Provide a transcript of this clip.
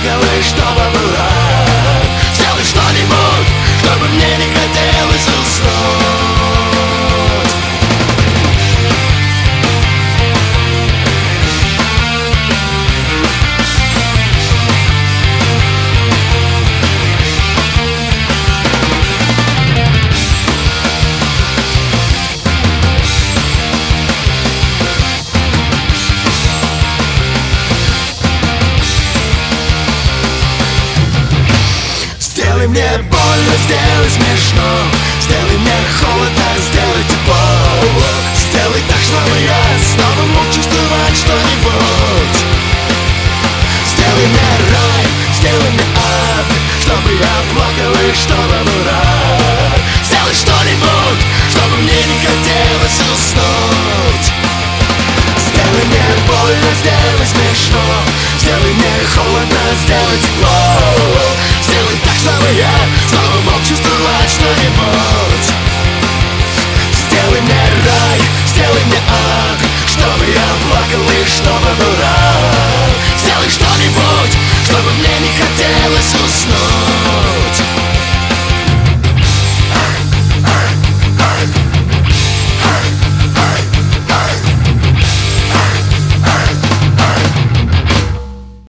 плакал и чтобы был рад. Сделай что-нибудь, чтобы мне не хотелось уснуть. Сделай мне больно, сделай смешно, сделай мне холодно, сделай тепло. Сделай так, чтобы я снова мог чувствовать что-нибудь. Сделай мне рай, сделай мне ад, чтобы я плакал и чтобы был рад. Сделай что-нибудь, чтобы мне не хотелось уснуть. Сделай мне больно, сделай смешно,